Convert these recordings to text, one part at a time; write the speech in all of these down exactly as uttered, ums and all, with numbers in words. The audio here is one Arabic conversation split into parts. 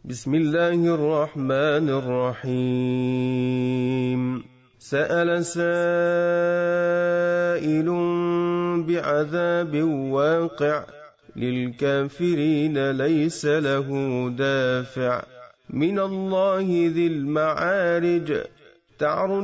بسم الله الرحمن الرحيم. سأل سائل بعذاب واقع للكافرين ليس له دافع من الله ذي المعارج. تعرج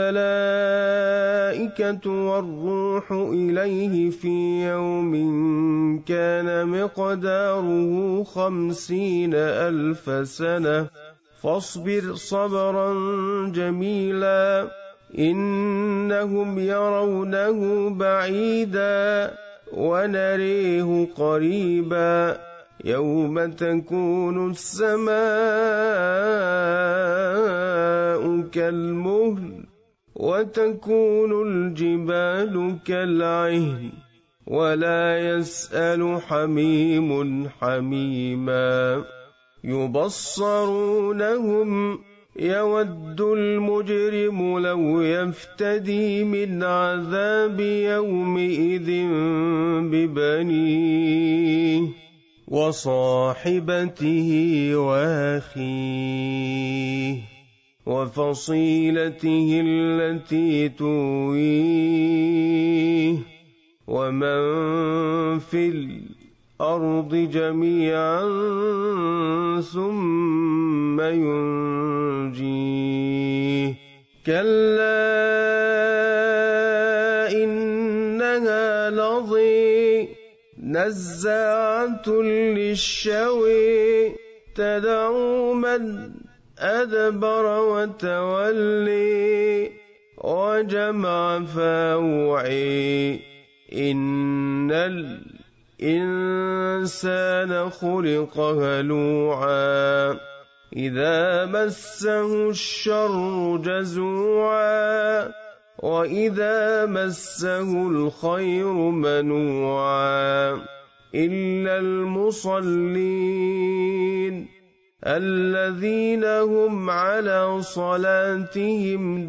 الملائكة والروح إليه في يوم كان مقداره خمسين ألف سنة فاصبر صبرا جميلا إنهم يرونه بعيدا ونريه قريبا يوم تكون السماء كالمهل وتكون الجبال كالعهن ولا يسأل حميم حميما يبصرونهم يود المجرم لو يفتدي من عذاب يومئذ ببنيه وصاحبته وأخيه وفصيلته التي تؤويه ومن في الأرض جميعا ثم ينجيه كلا إنها لظى نزاعة للشوى تدعو من أدبر وتولي وجمع فاوعي إن الإنسان خلق هلوعا إذا مسه الشر جزوعا وإذا مسه الخير منوعا إلا المصلين الذين هم على صلاتهم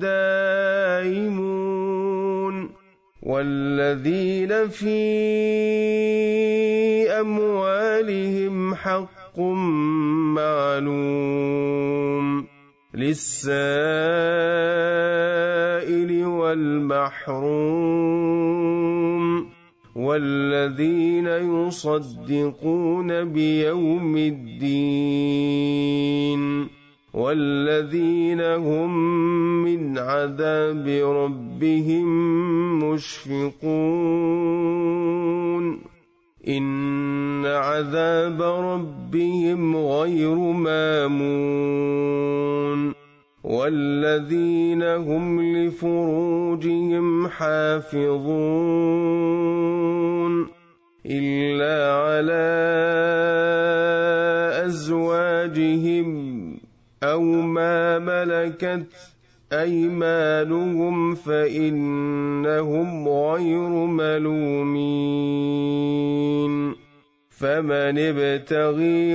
دائمون والذين في أموالهم حق معلوم للسائل والمحروم والذين يصدقون بيوم الدين والذين هم من عذاب ربهم مشفقون إن عذاب ربهم غير مامون والذين هم لفروجهم حافظون إلا على أزواجهم أو ما ملكت أيمانهم فإنهم غير ملومين فمن ابتغي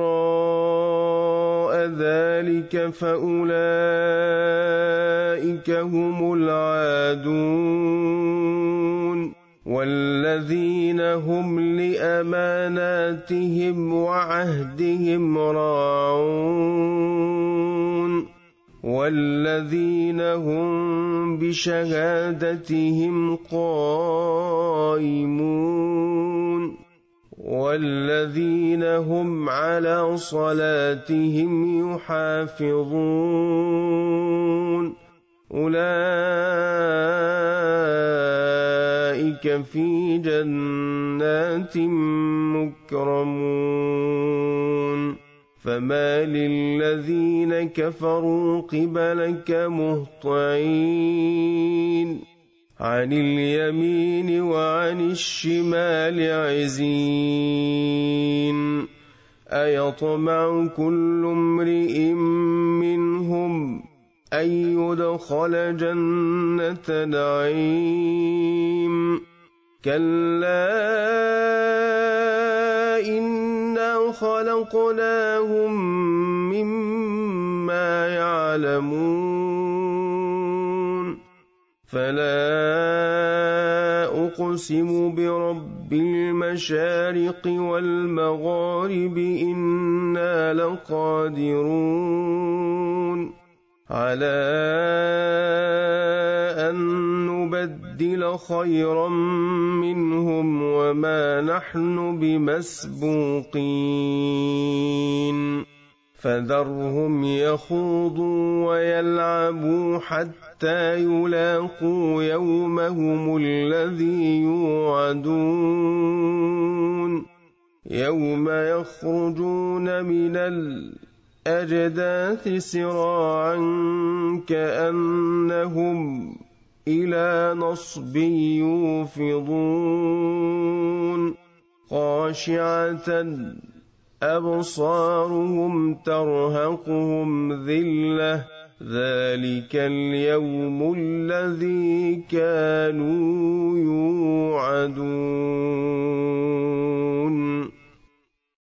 وراء ذلك فأولئك هم العادون والذين هم لأماناتهم وعهدهم راعون والذين هم بشهادتهم قائمون والذين هم على صلاتهم يحافظون أولئك في جنات مكرمون فما للذين كفروا قبلك مهطعين عن اليمين وعن الشمال عزين أيطمع كل امرئ منهم أن يدخل جنة نعيم كلا إنا خلقناهم مما يعلمون فلا أقسم برب بالمشارق والمغارب إنا لقادرون على أن نبدل خيرا منهم وما نحن بمسبوقين فذرهم يخوضوا ويلعبوا حتى يلاقوا يومهم الذي يوعدون يوم يخرجون من الأجداث سراعا كأنهم إلى نصب يوفضون خاشعة أبصارهم ترهقهم ذلة ذلك اليوم الذي كانوا يوعدون